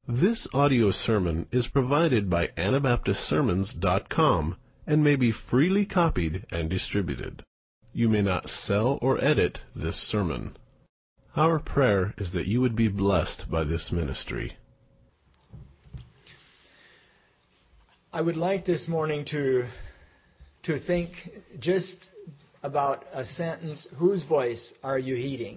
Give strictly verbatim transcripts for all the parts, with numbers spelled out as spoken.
This audio sermon is provided by Anabaptist Sermons dot com and may be freely copied and distributed. You may not sell or edit this sermon. Our prayer is that you would be blessed by this ministry. I would like this morning to, to think just about a sentence, whose voice are you heeding?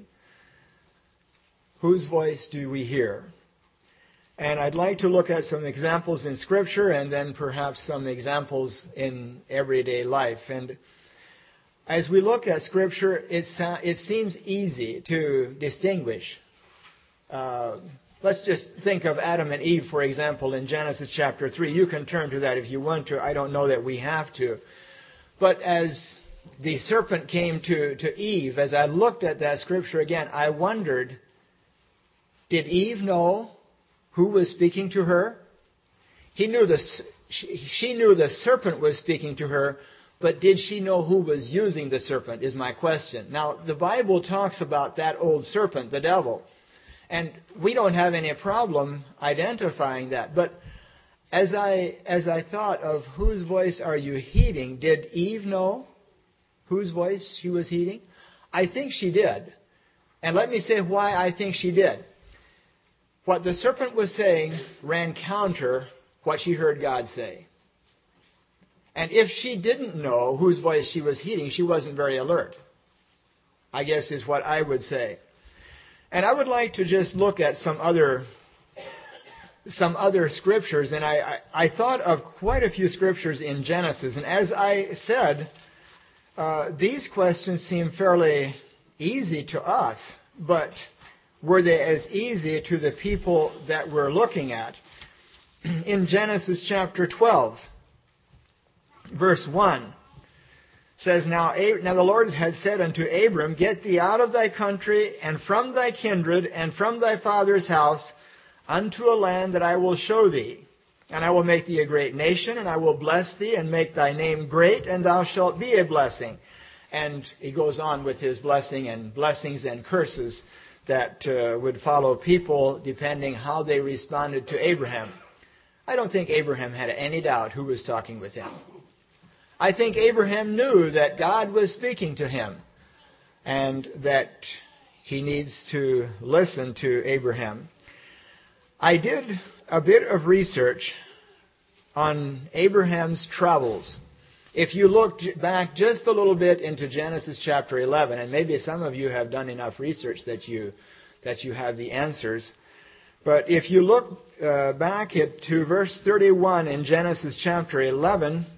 Whose voice do we hear? And I'd like to look at some examples in Scripture and then perhaps some examples in everyday life. And as we look at Scripture, it, it seems easy to distinguish. Uh, let's just think of Adam and Eve, for example, in Genesis chapter three. You can turn to that if you want to. I don't know that we have to. But as the serpent came to, to Eve, as I looked at that Scripture again, I wondered, did Eve know who was speaking to her? He knew the, she knew the serpent was speaking to her, but did she know who was using the serpent, is my question. Now, the Bible talks about that old serpent, the devil, and we don't have any problem identifying that. But as I, as I thought of whose voice are you heeding, did Eve know whose voice she was heeding? I think she did. And let me say why I think she did. What the serpent was saying ran counter what she heard God say. And if she didn't know whose voice she was heeding, she wasn't very alert, I guess is what I would say. And I would like to just look at some other some other scriptures. And I, I, I thought of quite a few scriptures in Genesis. And as I said, uh, these questions seem fairly easy to us, but were they as easy to the people that we're looking at? In Genesis chapter twelve, verse one, says, now, now the Lord had said unto Abram, get thee out of thy country, and from thy kindred, and from thy father's house, unto a land that I will show thee. And I will make thee a great nation, and I will bless thee, and make thy name great, and thou shalt be a blessing. And he goes on with his blessing and blessings and curses that uh, would follow people depending how they responded to Abraham. I don't think Abraham had any doubt who was talking with him. I think Abraham knew that God was speaking to him and that he needs to listen to Abraham. I did a bit of research on Abraham's travels. If you look back just a little bit into Genesis chapter eleven, and maybe some of you have done enough research that you that you have the answers, but if you look uh, back at, to verse thirty-one in Genesis chapter eleven,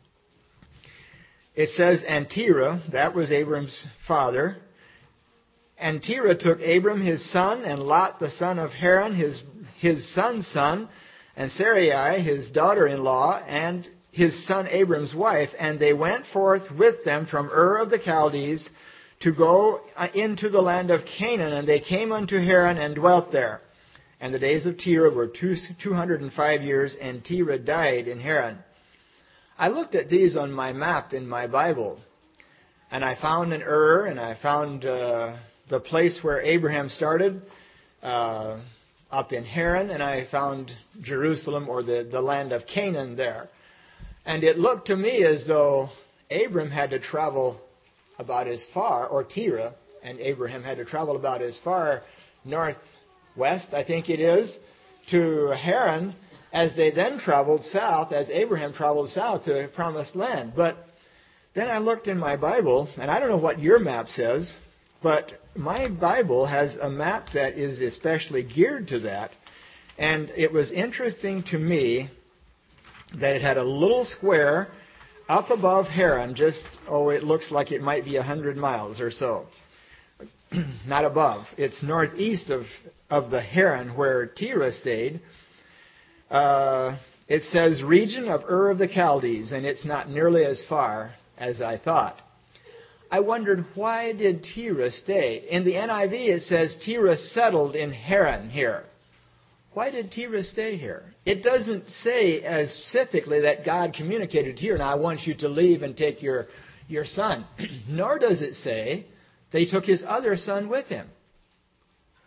it says, and Terah, that was Abram's father, and Terah took Abram his son, and Lot the son of Haran, his, his son's son, and Sarai his daughter-in-law, and his son Abram's wife, and they went forth with them from Ur of the Chaldees to go into the land of Canaan, and they came unto Haran and dwelt there. And the days of Terah were two hundred and five years, and Terah died in Haran. I looked at these on my map in my Bible, and I found an Ur, and I found uh, the place where Abraham started, uh, up in Haran, and I found Jerusalem, or the, the land of Canaan there. And it looked to me as though Abram had to travel about as far, or Terah and Abraham had to travel about as far northwest, I think it is, to Haran, as they then traveled south, as Abraham traveled south to the promised land. But then I looked in my Bible, and I don't know what your map says, but my Bible has a map that is especially geared to that. And it was interesting to me that it had a little square up above Haran, just, oh, it looks like it might be a hundred miles or so. Not above. It's northeast of, of the Haran where Terah stayed. Uh, it says region of Ur of the Chaldees, and it's not nearly as far as I thought. I wondered, why did Terah stay? In the N I V it says Terah settled in Haran here. Why did Terah stay here? It doesn't say as specifically that God communicated to Terah, now I want you to leave and take your, your son. Nor does it say that he took his other son with him.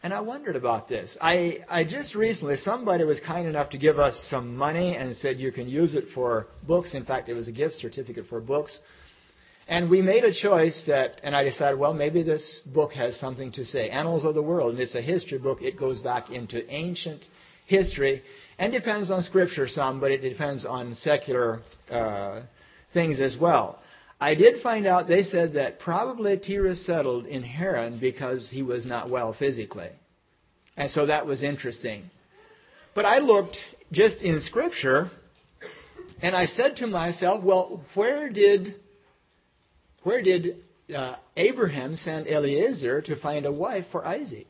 And I wondered about this. I, I just recently, somebody was kind enough to give us some money and said you can use it for books. In fact, it was a gift certificate for books. And we made a choice that, and I decided, well, maybe this book has something to say. Annals of the World, and it's a history book. It goes back into ancient history and depends on Scripture some, but it depends on secular uh, things as well. I did find out they said that probably Terah settled in Haran because he was not well physically. And so that was interesting. But I looked just in Scripture, and I said to myself, well, where did where did uh, Abraham send Eliezer to find a wife for Isaac?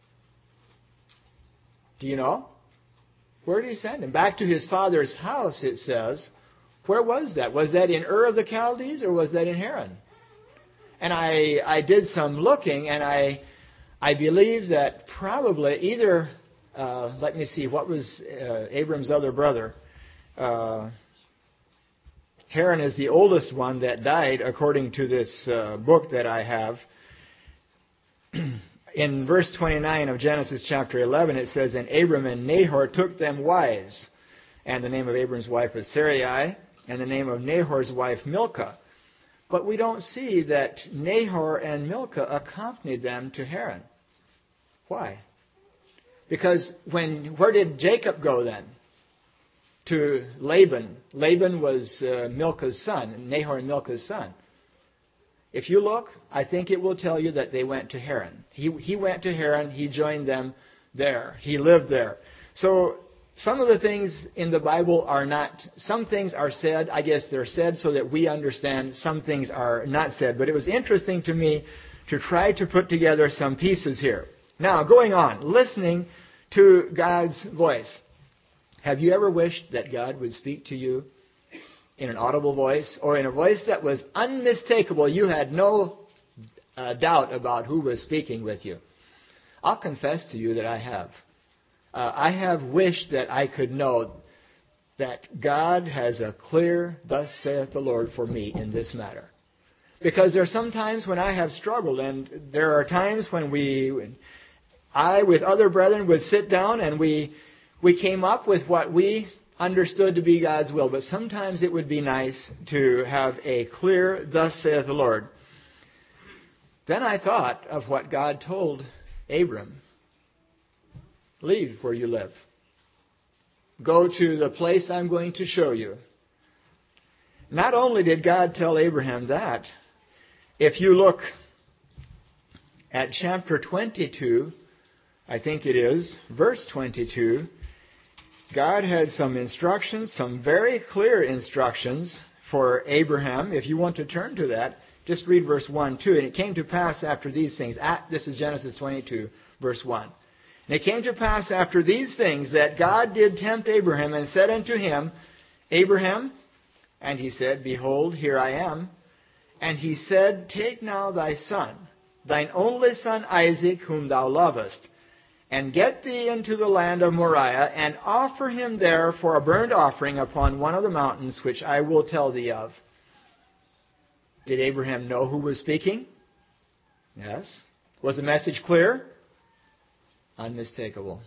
Do you know? Where did he send him? Back to his father's house, it says. Where was that? Was that in Ur of the Chaldees or was that in Haran? And I I did some looking, and I I believe that probably either, uh, let me see, what was uh, Abram's other brother? Uh, Haran is the oldest one that died, according to this uh, book that I have. In verse twenty-nine of Genesis chapter eleven, it says, "And Abram and Nahor took them wives. And the name of Abram's wife was Sarai, and the name of Nahor's wife Milcah." But we don't see that Nahor and Milcah accompanied them to Haran. Why? Because when where did Jacob go then? To Laban. Laban was uh, Milcah's son, Nahor and Milcah's son. If you look, I think it will tell you that they went to Haran. He, he went to Haran. He joined them there. He lived there. So some of the things in the Bible are not, some things are said, I guess they're said so that we understand. Some things are not said. But it was interesting to me to try to put together some pieces here. Now, going on, listening to God's voice. Have you ever wished that God would speak to you in an audible voice or in a voice that was unmistakable? You had no uh, doubt about who was speaking with you. I'll confess to you that I have. Uh, I have wished that I could know that God has a clear, "Thus saith the Lord" for me in this matter. Because there are some times when I have struggled, and there are times when we, I with other brethren would sit down and we we came up with what we understood to be God's will. But sometimes it would be nice to have a clear, "Thus saith the Lord." Then I thought of what God told Abram. Leave where you live. Go to the place I'm going to show you. Not only did God tell Abraham that, if you look at chapter twenty-two, I think it is, verse twenty-two, God had some instructions, some very clear instructions for Abraham. If you want to turn to that, just read verse one, two. "And it came to pass after these things," at, this is Genesis twenty-two, verse one. "And it came to pass after these things that God did tempt Abraham and said unto him, Abraham, and he said, Behold, here I am. And he said, Take now thy son, thine only son Isaac, whom thou lovest, and get thee into the land of Moriah, and offer him there for a burnt offering upon one of the mountains which I will tell thee of." Did Abraham know who was speaking? Yes. Was the message clear? Unmistakable.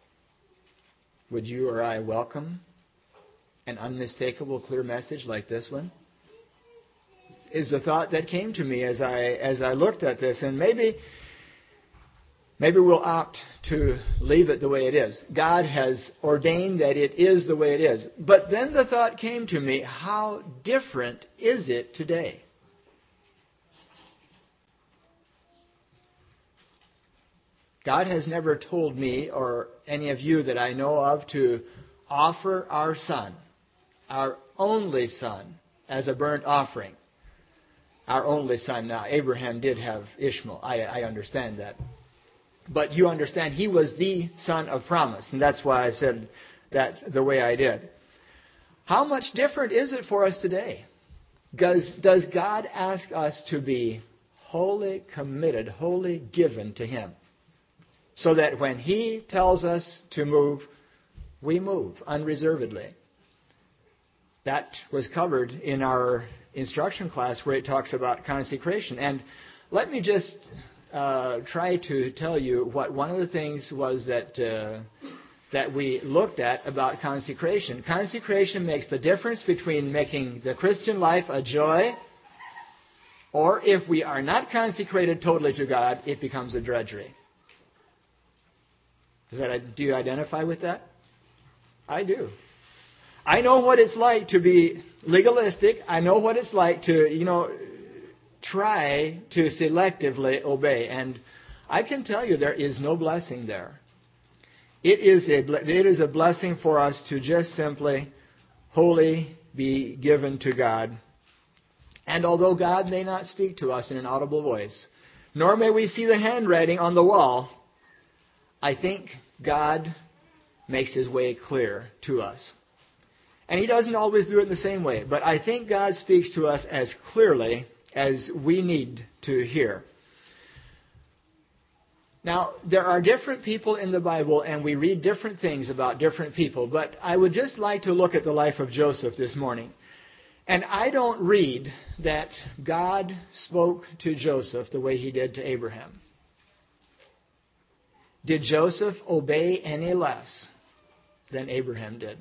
Would you or I welcome an unmistakable, clear message like this one? Is the thought that came to me as I as I looked at this. And maybe maybe we'll opt to leave it the way it is. God has ordained that it is the way it is. But then the thought came to me, how different is it today? God has never told me or any of you that I know of to offer our son, our only son, as a burnt offering. Our only son. Now, Abraham did have Ishmael. I, I understand that. But you understand, he was the son of promise. And that's why I said that the way I did. How much different is it for us today? Does, does God ask us to be wholly committed, wholly given to him? So that when he tells us to move, we move unreservedly. That was covered in our instruction class where it talks about consecration. And let me just uh, try to tell you what one of the things was that uh, that we looked at about consecration. Consecration makes the difference between making the Christian life a joy, or if we are not consecrated totally to God, it becomes a drudgery. Does that, do you identify with that? I do. I know what it's like to be legalistic. I know what it's like to, you know, try to selectively obey. And I can tell you there is no blessing there. It is a, it is a blessing for us to just simply wholly be given to God. And although God may not speak to us in an audible voice, nor may we see the handwriting on the wall, I think God makes His way clear to us. And He doesn't always do it in the same way, but I think God speaks to us as clearly as we need to hear. Now, there are different people in the Bible, and we read different things about different people, but I would just like to look at the life of Joseph this morning. And I don't read that God spoke to Joseph the way He did to Abraham. Did Joseph obey any less than Abraham did?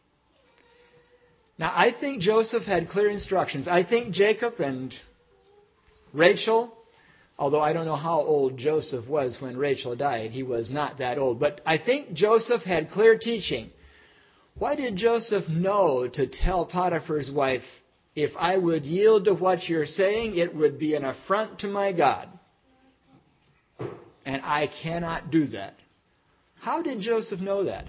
Now, I think Joseph had clear instructions. I think Jacob and Rachel, although I don't know how old Joseph was when Rachel died. He was not that old. But I think Joseph had clear teaching. Why did Joseph know to tell Potiphar's wife, if I would yield to what you're saying, it would be an affront to my God? And I cannot do that. How did Joseph know that?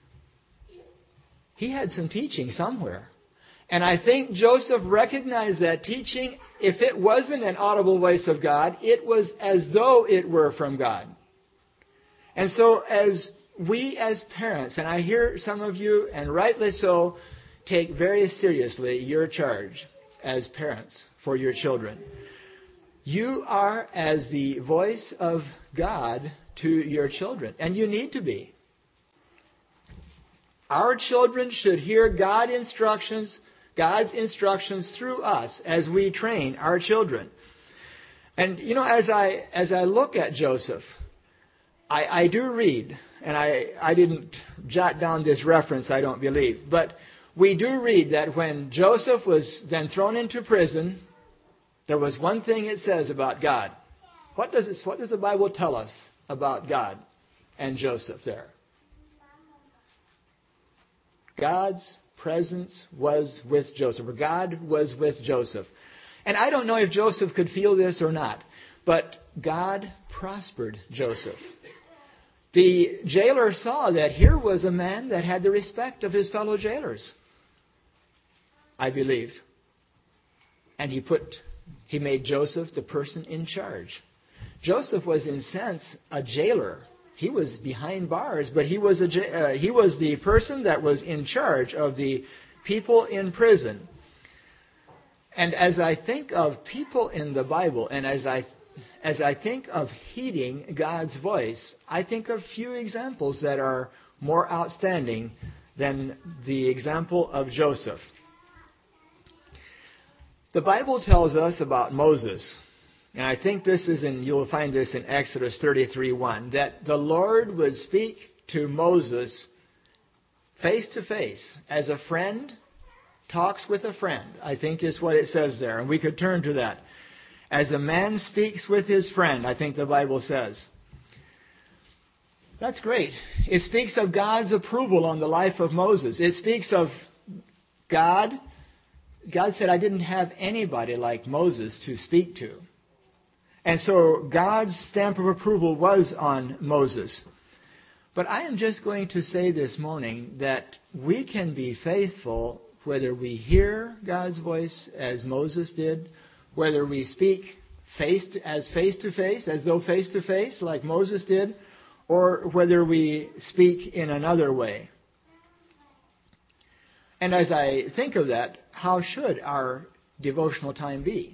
He had some teaching somewhere. And I think Joseph recognized that teaching. If it wasn't an audible voice of God, it was as though it were from God. And so as we as parents, and I hear some of you, and rightly so, take very seriously your charge as parents for your children. You are as the voice of God to your children, and you need to be. Our children should hear God instructions, God's instructions through us as we train our children. And you know, as I as I look at Joseph, I, I do read, and I, I didn't jot down this reference, I don't believe, but we do read that when Joseph was then thrown into prison, there was one thing it says about God. What does it, what does the Bible tell us about God and Joseph there? God's presence was with Joseph, or God was with Joseph. And I don't know if Joseph could feel this or not, but God prospered Joseph. The jailer saw that here was a man that had the respect of his fellow jailers, I believe. And he put, he made Joseph the person in charge. Joseph was, in a sense, a jailer. He was behind bars, but he was a uh, he was the person that was in charge of the people in prison. And as I think of people in the Bible, and as I as I think of heeding God's voice, I think of few examples that are more outstanding than the example of Joseph. The Bible tells us about Moses. And I think this is in, you'll find this in Exodus thirty-three one, that the Lord would speak to Moses face to face, as a friend talks with a friend, I think is what it says there. And we could turn to that. As a man speaks with his friend, I think the Bible says. That's great. It speaks of God's approval on the life of Moses. It speaks of God. God said, I didn't have anybody like Moses to speak to. And so God's stamp of approval was on Moses. But I am just going to say this morning that we can be faithful whether we hear God's voice as Moses did, whether we speak face to, as face to face, as though face to face, like Moses did, or whether we speak in another way. And as I think of that, how should our devotional time be?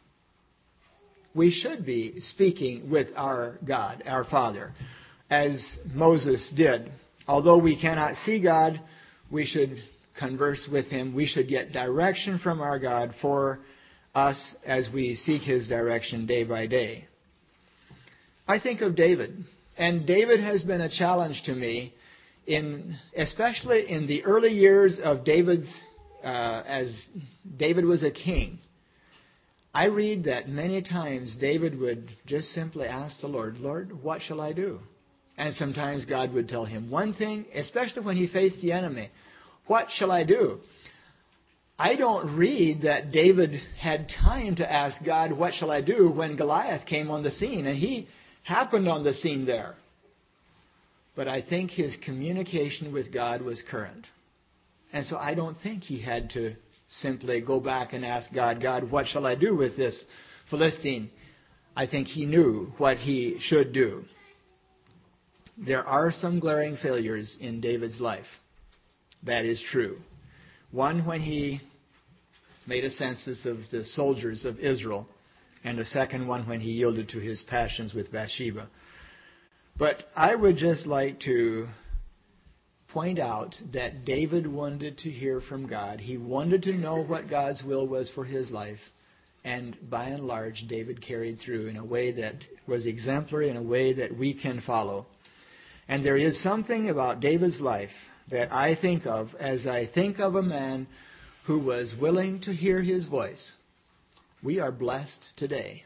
We should be speaking with our God, our Father, as Moses did. Although we cannot see God, we should converse with Him. We should get direction from our God for us as we seek His direction day by day. I think of David. And David has been a challenge to me, in especially in the early years of David's, uh, as David was a king. I read that many times David would just simply ask the Lord, Lord, what shall I do? And sometimes God would tell him one thing, especially when he faced the enemy. What shall I do? I don't read that David had time to ask God, what shall I do, when Goliath came on the scene. And he happened on the scene there. But I think his communication with God was current. And so I don't think he had to simply go back and ask God, God, what shall I do with this Philistine? I think he knew what he should do. There are some glaring failures in David's life. That is true. One, when he made a census of the soldiers of Israel, and the second one when he yielded to his passions with Bathsheba. But I would just like to point out that David wanted to hear from God. He wanted to know what God's will was for his life. And by and large, David carried through in a way that was exemplary, in a way that we can follow. And there is something about David's life that I think of as I think of a man who was willing to hear his voice. We are blessed today.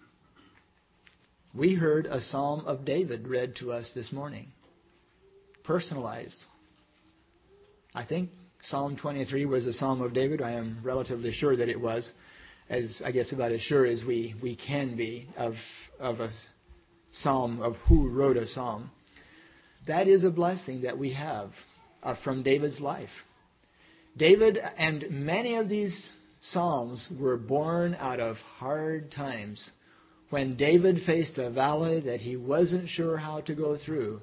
We heard a Psalm of David read to us this morning. Personalized. I think Psalm twenty-three was a Psalm of David. I am relatively sure that it was, as I guess about as sure as we, we can be of, of a psalm, of who wrote a psalm. That is a blessing that we have uh, from David's life. David and many of these psalms were born out of hard times. When David faced a valley that he wasn't sure how to go through,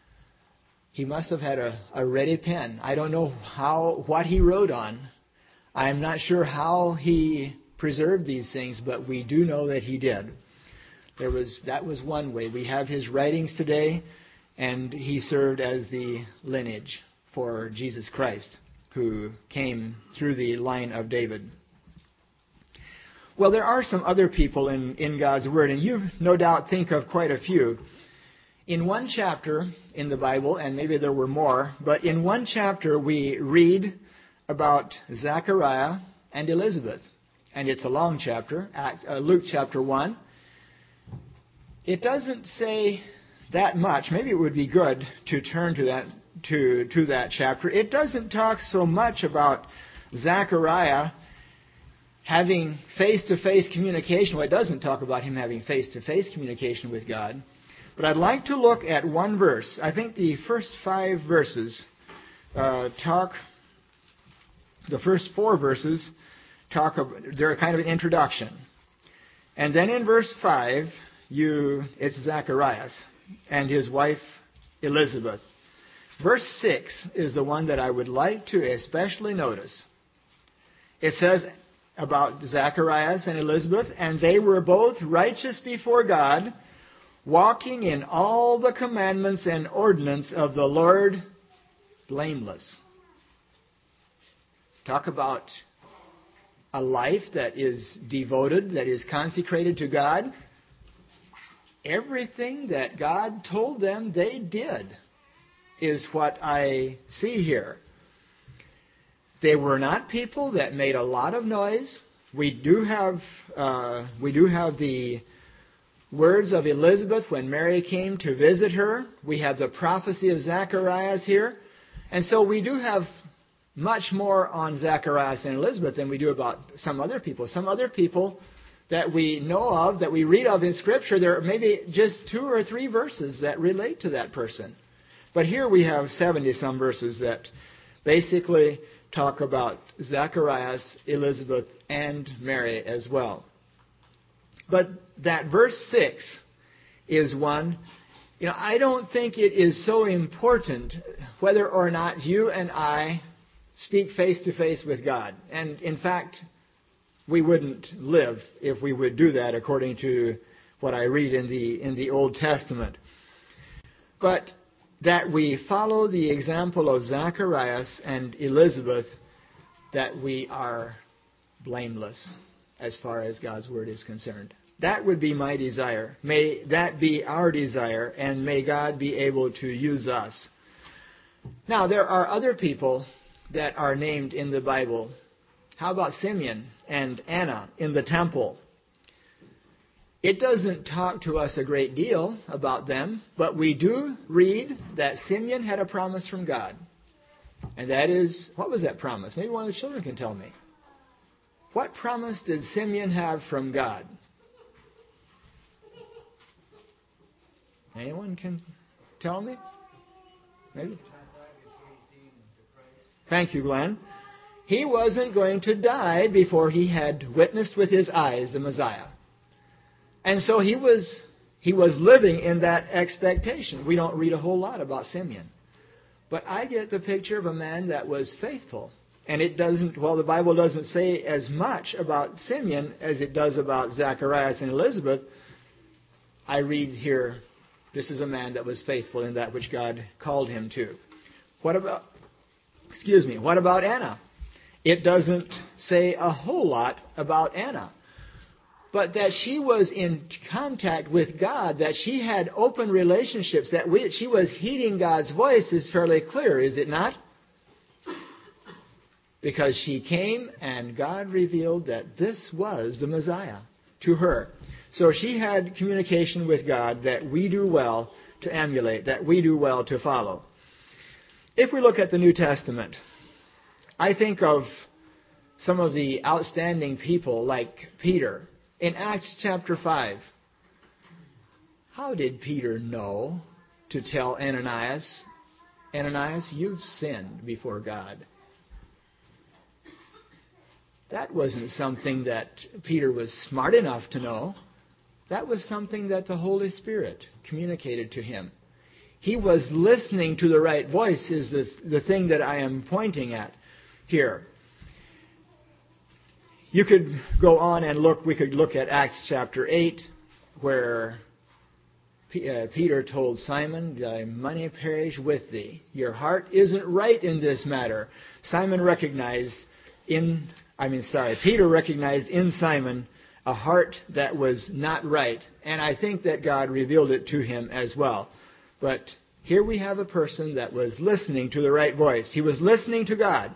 he must have had a, a ready pen. I don't know how what he wrote on. I'm not sure how he preserved these things, but we do know that he did. There was that was one way. We have his writings today, and he served as the lineage for Jesus Christ, who came through the line of David. Well, there are some other people in, in God's Word, and you no doubt think of quite a few. In one chapter in the Bible, and maybe there were more, but in one chapter we read about Zechariah and Elizabeth. And it's a long chapter, Luke chapter one. It doesn't say that much. Maybe it would be good to turn to that to, to that chapter. It doesn't talk so much about Zechariah having face-to-face communication. Well, it doesn't talk about him having face-to-face communication with God. But I'd like to look at one verse. I think the first five verses uh, talk, the first four verses talk, of, they're kind of an introduction. And then in verse five, you it's Zacharias and his wife Elizabeth. Verse six is the one that I would like to especially notice. It says about Zacharias and Elizabeth, and they were both righteous before God, walking in all the commandments and ordinance of the Lord, blameless. Talk about a life that is devoted, that is consecrated to God. Everything that God told them they did is what I see here. They were not people that made a lot of noise. We do have uh, we do have the words of Elizabeth when Mary came to visit her. We have the prophecy of Zacharias here. And so we do have much more on Zacharias and Elizabeth than we do about some other people. Some other people that we know of, that we read of in Scripture, there are maybe just two or three verses that relate to that person. But here we have seventy-some verses that basically talk about Zacharias, Elizabeth, and Mary as well. But that verse six is one, you know, I don't think it is so important whether or not you and I speak face to face with God. And in fact, we wouldn't live if we would do that according to what I read in the in the Old Testament. But that we follow the example of Zacharias and Elizabeth, that we are blameless as far as God's Word is concerned. That would be my desire. May that be our desire, and may God be able to use us. Now, there are other people that are named in the Bible. How about Simeon and Anna in the temple? It doesn't talk to us a great deal about them, but we do read that Simeon had a promise from God. And that is, what was that promise? Maybe one of the children can tell me. What promise did Simeon have from God? Anyone can tell me? Maybe. Thank you, Glenn. He wasn't going to die before he had witnessed with his eyes the Messiah. And so he was he was living in that expectation. We don't read a whole lot about Simeon. But I get the picture of a man that was faithful. And it doesn't, well, the Bible doesn't say as much about Simeon as it does about Zacharias and Elizabeth. I read here, this is a man that was faithful in that which God called him to. What about, excuse me, what about Anna? It doesn't say a whole lot about Anna. But that she was in contact with God, that she had open relationships, that we, she was heeding God's voice is fairly clear, is it not? Because she came and God revealed that this was the Messiah to her. So she had communication with God that we do well to emulate, that we do well to follow. If we look at the New Testament, I think of some of the outstanding people like Peter. In Acts chapter five, how did Peter know to tell Ananias, Ananias, you've sinned before God? That wasn't something that Peter was smart enough to know. That was something that the Holy Spirit communicated to him. He was listening to the right voice is the, the thing that I am pointing at here. You could go on and look, we could look at Acts chapter eight, where P- uh, Peter told Simon, thy money perish with thee. Your heart isn't right in this matter. Simon recognized in, I mean, sorry, Peter recognized in Simon a heart that was not right. And I think that God revealed it to him as well. But here we have a person that was listening to the right voice. He was listening to God.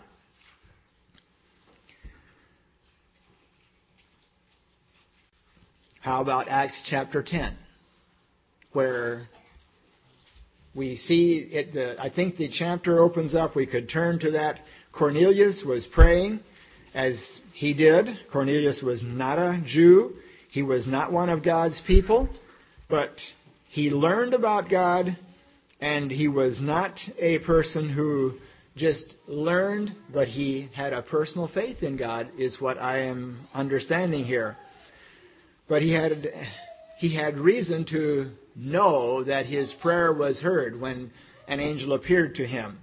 How about Acts chapter ten, where we see it? The, I think the chapter opens up. We could turn to that. Cornelius was praying as he did. Cornelius was not a Jew. He was not one of God's people. But he learned about God, and he was not a person who just learned, but he had a personal faith in God, is what I am understanding here. But he had he had reason to know that his prayer was heard when an angel appeared to him.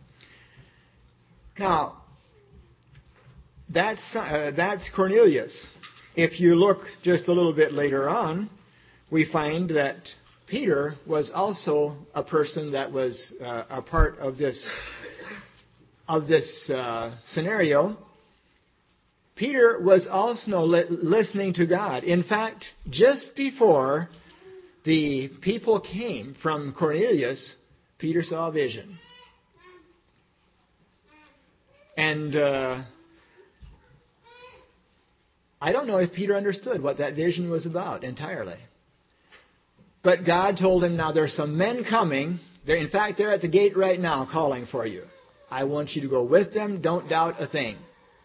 Now, that's uh, that's Cornelius. If you look just a little bit later on, we find that Peter was also a person that was uh, a part of this of this uh, scenario. Peter was also li- listening to God. In fact, just before the people came from Cornelius, Peter saw a vision. And uh, I don't know if Peter understood what that vision was about entirely. But God told him, now there's some men coming. They're, in fact, they're at the gate right now calling for you. I want you to go with them. Don't doubt a thing.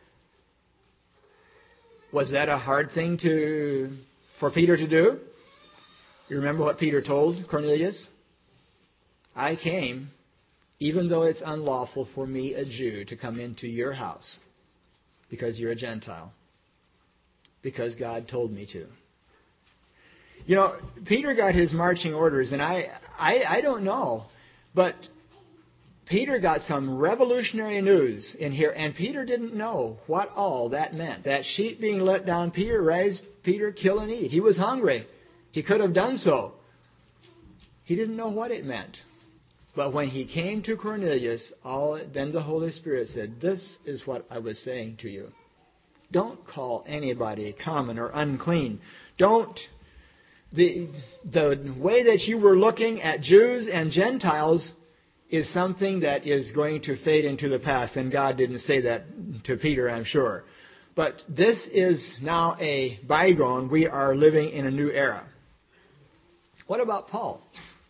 Was that a hard thing to for Peter to do? You remember what Peter told Cornelius? I came, even though it's unlawful for me, a Jew, to come into your house, because you're a Gentile. Because God told me to. You know, Peter got his marching orders, and I, I, I don't know, but Peter got some revolutionary news in here, and Peter didn't know what all that meant. That sheep being let down, Peter, rise, Peter, kill and eat. He was hungry. He could have done so. He didn't know what it meant. But when he came to Cornelius, all then the Holy Spirit said, this is what I was saying to you. Don't call anybody common or unclean. Don't the, the way that you were looking at Jews and Gentiles is something that is going to fade into the past. And God didn't say that to Peter, I'm sure. But this is now a bygone. We are living in a new era. What about Paul?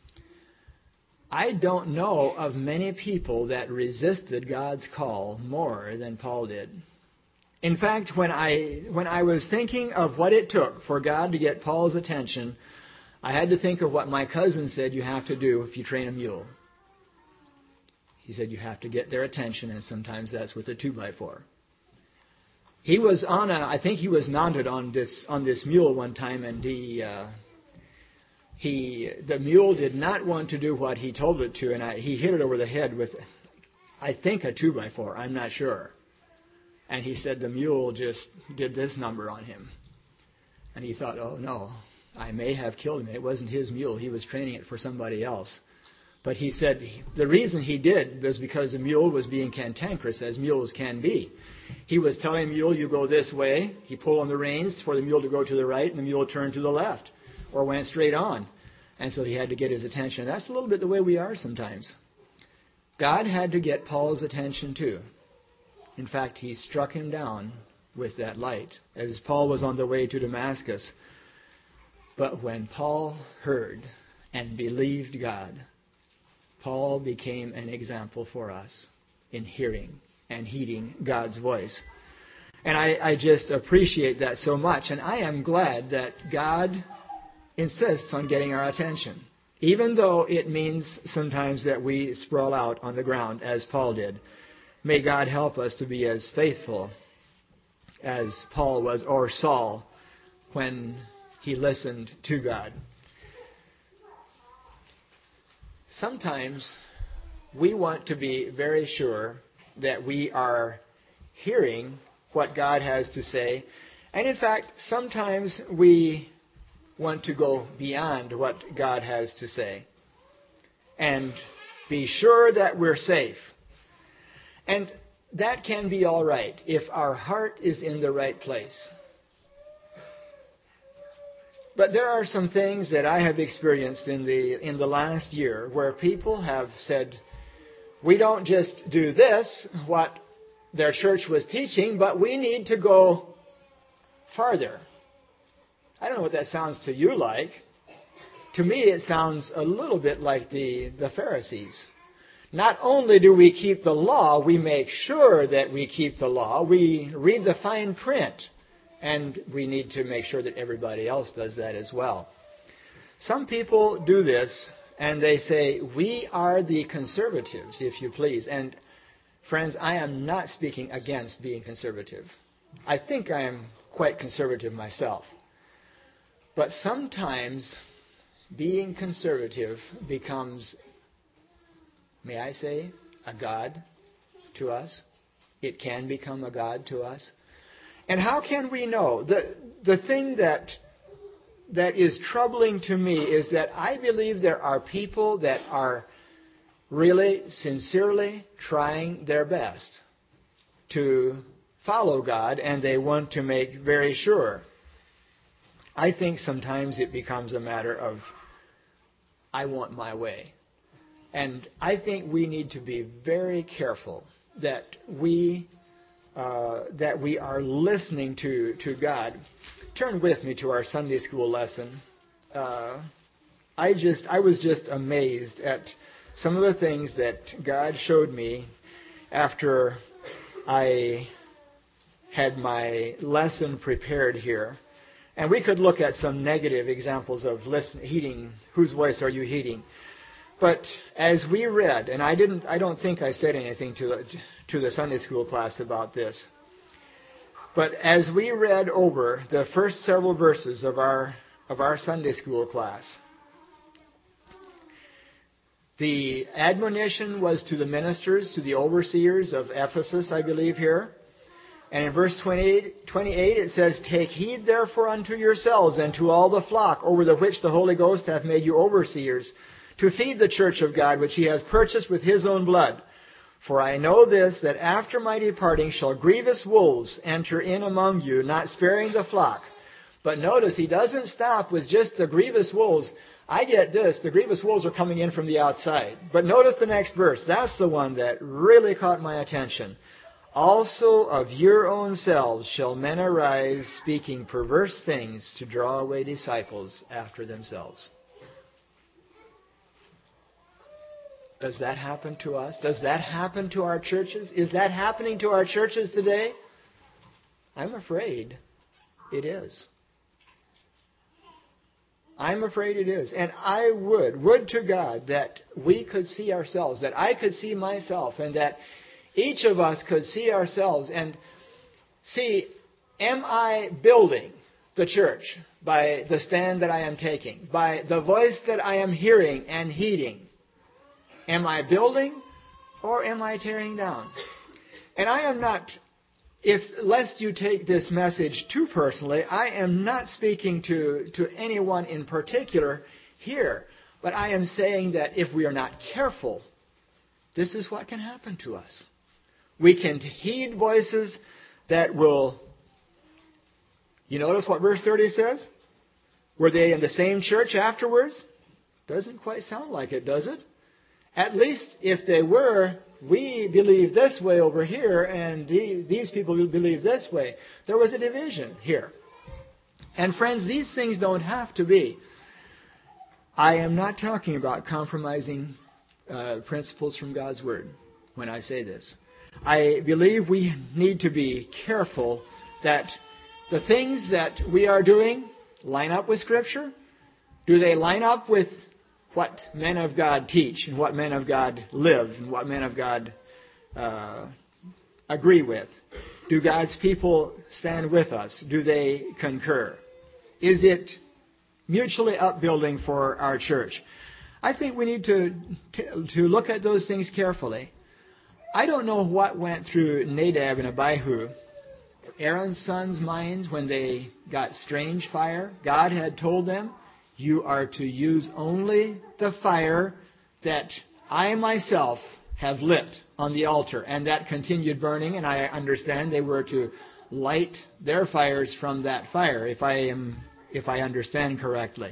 I don't know of many people that resisted God's call more than Paul did. In fact, when I when I was thinking of what it took for God to get Paul's attention, I had to think of what my cousin said you have to do if you train a mule. He said you have to get their attention, and sometimes that's with a two by four. He was on a, I think he was mounted on this on this mule one time, and he uh, he the mule did not want to do what he told it to, and I, he hit it over the head with, I think, a two by four. I'm not sure. And he said the mule just did this number on him. And he thought, oh no, I may have killed him. It wasn't his mule. He was training it for somebody else. But he said the reason he did was because the mule was being cantankerous, as mules can be. He was telling the mule, you go this way. He pulled on the reins for the mule to go to the right, and the mule turned to the left or went straight on. And so he had to get his attention. That's a little bit the way we are sometimes. God had to get Paul's attention too. In fact, he struck him down with that light as Paul was on the way to Damascus. But when Paul heard and believed God, Paul became an example for us in hearing and heeding God's voice. And I, I just appreciate that so much. And I am glad that God insists on getting our attention, even though it means sometimes that we sprawl out on the ground, as Paul did. May God help us to be as faithful as Paul was, or Saul, when he listened to God. Sometimes we want to be very sure that we are hearing what God has to say. And in fact, sometimes we want to go beyond what God has to say and be sure that we're safe. And that can be all right if our heart is in the right place. But there are some things that I have experienced in the in the last year where people have said, we don't just do this, what their church was teaching, but we need to go farther. I don't know what that sounds to you like. To me, it sounds a little bit like the, the Pharisees. Not only do we keep the law, we make sure that we keep the law. We read the fine print, and we need to make sure that everybody else does that as well. Some people do this, and they say, we are the conservatives, if you please. And friends, I am not speaking against being conservative. I think I am quite conservative myself. But sometimes being conservative becomes, may I say, a god to us. It can become a god to us. And how can we know? The, the thing that, that is troubling to me is that I believe there are people that are really sincerely trying their best to follow God, and they want to make very sure. I think sometimes it becomes a matter of, I want my way. And I think we need to be very careful that we uh, that we are listening to, to God. Turn with me to our Sunday school lesson. Uh, I just I was just amazed at some of the things that God showed me after I had my lesson prepared here. And we could look at some negative examples of listen, heeding. Whose voice are you heeding? But as we read, and I didn't, I don't think I said anything to the, to the Sunday school class about this. But as we read over the first several verses of our of our Sunday school class, the admonition was to the ministers, to the overseers of Ephesus, I believe here. And in verse twenty-eight, twenty-eight it says, take heed therefore unto yourselves and to all the flock over the which the Holy Ghost hath made you overseers, to feed the church of God which he hath purchased with his own blood. For I know this, that after my departing shall grievous wolves enter in among you, not sparing the flock. But notice he doesn't stop with just the grievous wolves. I get this, the grievous wolves are coming in from the outside. But notice the next verse. That's the one that really caught my attention. Also of your own selves shall men arise, speaking perverse things to draw away disciples after themselves. Does that happen to us? Does that happen to our churches? Is that happening to our churches today? I'm afraid it is. I'm afraid it is. And I would, would to God that we could see ourselves, that I could see myself, and that each of us could see ourselves and see, am I building the church by the stand that I am taking, by the voice that I am hearing and heeding? Am I building or am I tearing down? And I am not, if lest you take this message too personally, I am not speaking to, to anyone in particular here. But I am saying that if we are not careful, this is what can happen to us. We can heed voices that will... You notice what verse thirty says? Were they in the same church afterwards? Doesn't quite sound like it, does it? At least if they were, we believe this way over here, and these people believe this way. There was a division here. And friends, these things don't have to be. I am not talking about compromising uh, principles from God's Word when I say this. I believe we need to be careful that the things that we are doing line up with Scripture. Do they line up with what men of God teach and what men of God live and what men of God uh, agree with? Do God's people stand with us? Do they concur? Is it mutually upbuilding for our church? I think we need to, to, to look at those things carefully. I don't know what went through Nadab and Abihu, Aaron's sons' minds, when they got strange fire. God had told them, you are to use only the fire that I myself have lit on the altar. And that continued burning, and I understand they were to light their fires from that fire, if I am, if I understand correctly.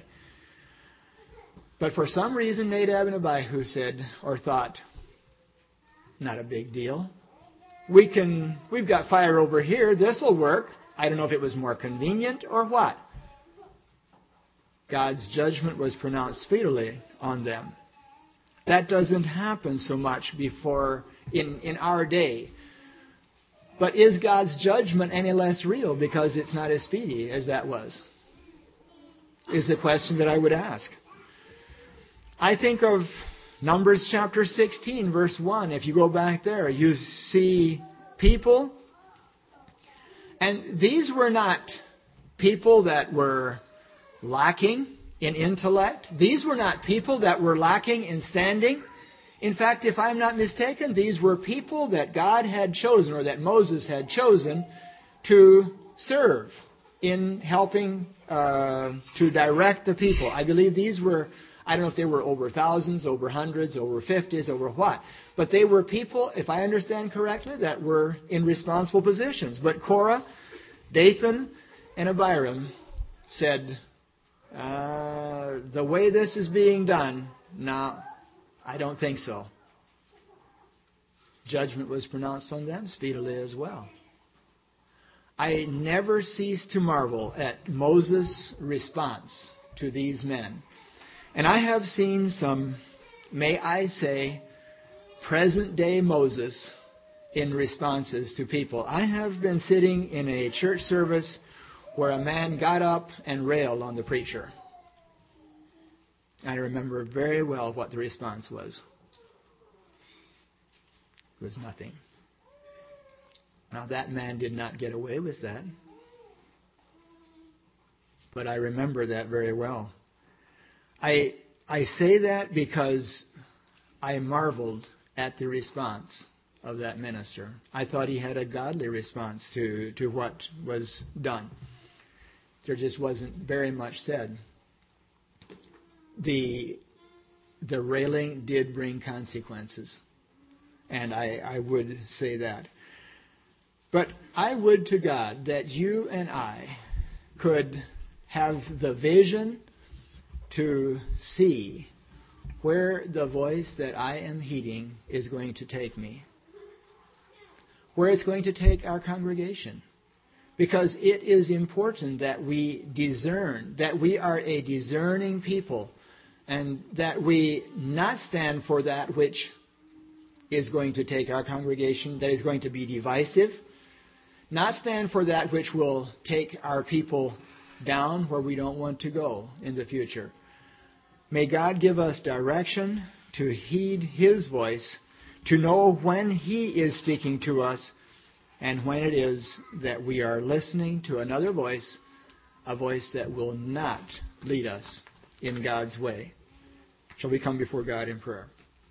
But for some reason, Nadab and Abihu said, or thought, not a big deal. We can, we've got fire over here, this'll work. I don't know if it was more convenient or what. God's judgment was pronounced speedily on them. That doesn't happen so much before in, in our day. But is God's judgment any less real because it's not as speedy as that was? Is the question that I would ask. I think of Numbers chapter sixteen, verse one. If you go back there, you see people. And these were not people that were lacking in intellect. These were not people that were lacking in standing. In fact, if I'm not mistaken, these were people that God had chosen, or that Moses had chosen, to serve in helping uh, to direct the people. I believe these were, I don't know if they were over thousands, over hundreds, over fifties, over what. But they were people, if I understand correctly, that were in responsible positions. But Korah, Dathan, and Abiram said, Uh, the way this is being done, no, I don't think so. Judgment was pronounced on them speedily as well. I never cease to marvel at Moses' response to these men. And I have seen some, may I say, present-day Moses in responses to people. I have been sitting in a church service where a man got up and railed on the preacher. I remember very well what the response was. It was nothing. Now that man did not get away with that. But I remember that very well. I I say that because I marveled at the response of that minister. I thought he had a godly response to, to what was done. There just wasn't very much said. The the railing did bring consequences. And I, I would say that. But I would to God that you and I could have the vision to see where the voice that I am heeding is going to take me, where it's going to take our congregation. Because it is important that we discern, that we are a discerning people, and that we not stand for that which is going to take our congregation, that is going to be divisive, not stand for that which will take our people down where we don't want to go in the future. May God give us direction to heed His voice, to know when He is speaking to us, and when it is that we are listening to another voice, a voice that will not lead us in God's way. Shall we come before God in prayer?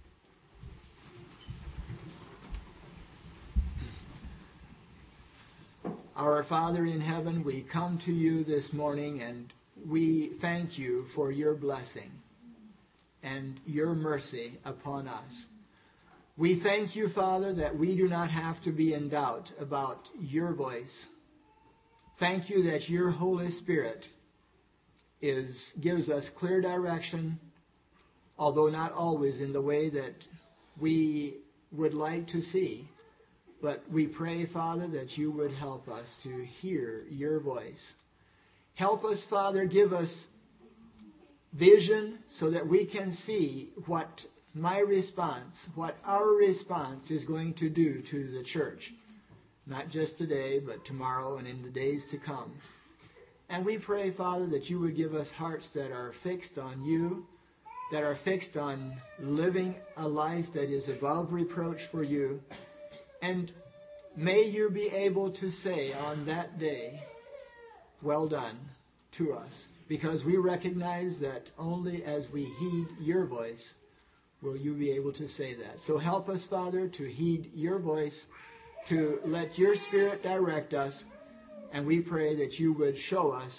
Our Father in heaven, we come to you this morning and we thank you for your blessing and your mercy upon us. We thank you, Father, that we do not have to be in doubt about your voice. Thank you that your Holy Spirit is gives us clear direction, although not always in the way that we would like to see. But we pray, Father, that you would help us to hear your voice. Help us, Father, give us vision so that we can see what my response, what our response is going to do to the church. Not just today, but tomorrow and in the days to come. And we pray, Father, that you would give us hearts that are fixed on you, that are fixed on living a life that is above reproach for you. And may you be able to say on that day, well done to us. Because we recognize that only as we heed your voice will you be able to say that. So help us, Father, to heed your voice, to let your Spirit direct us, and we pray that you would show us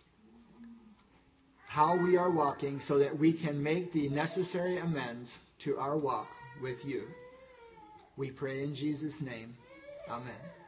how we are walking so that we can make the necessary amends to our walk with you. We pray in Jesus' name. Amen.